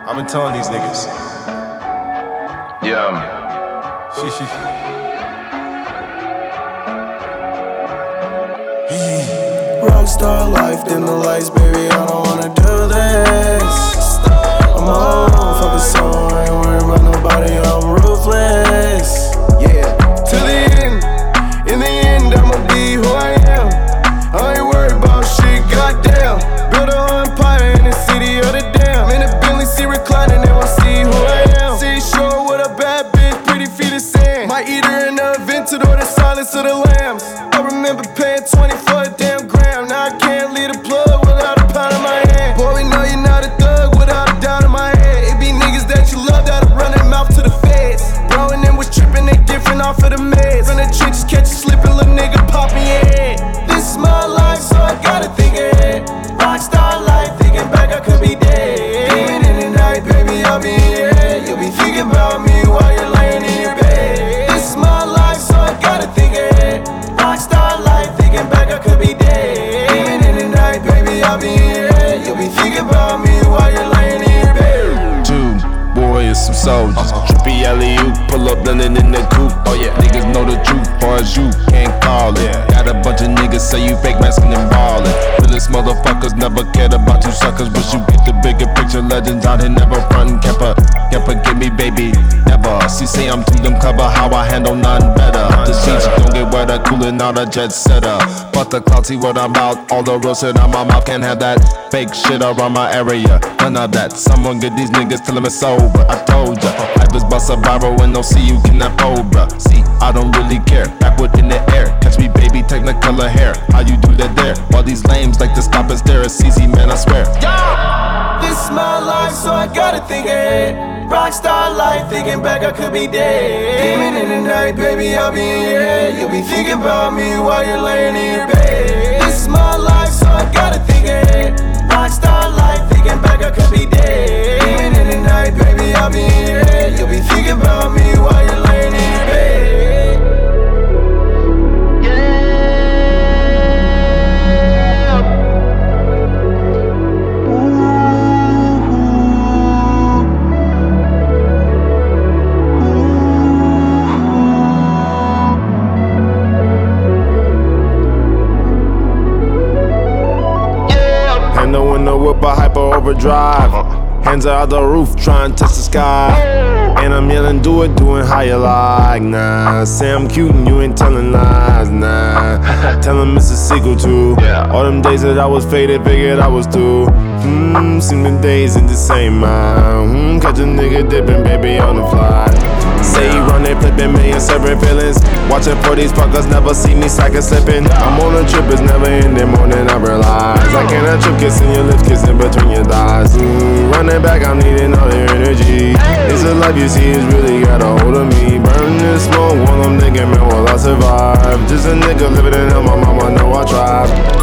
I've been telling these niggas. Yeah. Rockstar life, dim the lights, baby, I don't wanna do this. I'm on, focus on, I ain't worried about nobody, I'm ruthless. Yeah, to the end, in the end, I'ma be who I am. I ain't worried about shit, goddamn. Build a whole empire in the city of the damn. In the Bentley, see reclining, they won't see who I am. See shore with a bad bitch, pretty feet of sand. Might eat her in the Aventador, the silence of the lambs. I remember paying 20 for a damn gram. Now I can't leave the plug without a pound in my hand. Boy, we know you're not a thug without a doubt in my head. It be niggas that you love that'll run their mouth to the feds. Bro and them was tripping, they different off of the meds. From the trenches, catch you slipping, little nigga pop in your head. This is my life, so I gotta think ahead. Rockstar life, thinking back I could be dead. Even in the night, baby, I'll be in your head. You'll be thinking about me while you're laying in your bed. This is my life, so I gotta think ahead. Rockstar life, thinking back I could be dead. Even in the night, baby, I'll be in your head. You'll be thinking about me while you're laying in your bed. Two boys, some soldiers. Trippy alley-oop, pull up London in the coupe. Oh yeah, niggas know the truth, far as you can't call it. Got a bunch of niggas say you fake masking and ballin'. Realest motherfuckers never cared about you suckers. Wish you get the bigger picture, legends out here never frontin'. Can't forget me, baby, never. She say I'm too them clever, how I handle none better. The sheets don't get wetter, coolin' out a jet setter. But the clout see what I'm about, all the real shit out my mouth. Can't have that fake shit around my area, none of that. Someone get these niggas till I'm sober. I told ya, life is about survival when don't see you cannot fold, bruh. See, I don't really care, backward in the air. Catch me, baby, technicolor hair. How you do that there? While these lames like to stop and stare. It's easy, man, I swear. This is my life, so I gotta think ahead. Rockstar life, thinking back I could be dead. Even in the night, baby, I'll be in your head. You'll be thinking about me while you're laying in your bed. This is my life, so I gotta think ahead. Rockstar life, thinking back I could be dead. Even in the night, baby, I'll be in your head. You'll be thinking about me while you're laying in your bed. In the whip, a hyper overdrive. Hands out the roof, trying to touch the sky. And I'm yelling, do it, doing how you like. Nah, say I'm cute and you ain't telling lies. Nah, tell him it's a sequel to all them days that I was faded, figured I was through. Seen the days in the same mind. Catch a nigga dipping, baby, on the fly. Say he run it, flipping million separate feelings. Watching for these fuckers, never see me psycho slipping. I'm on a trip, it's never ending, morning I realize I can't trip, kissing your lips, kissing between your thighs. Running back, I'm needing all your energy. It's a life you see, it's really got a hold of me. Burning this smoke while I'm thinking, man, will I survive? Just a nigga living in hell, my mama know I tried.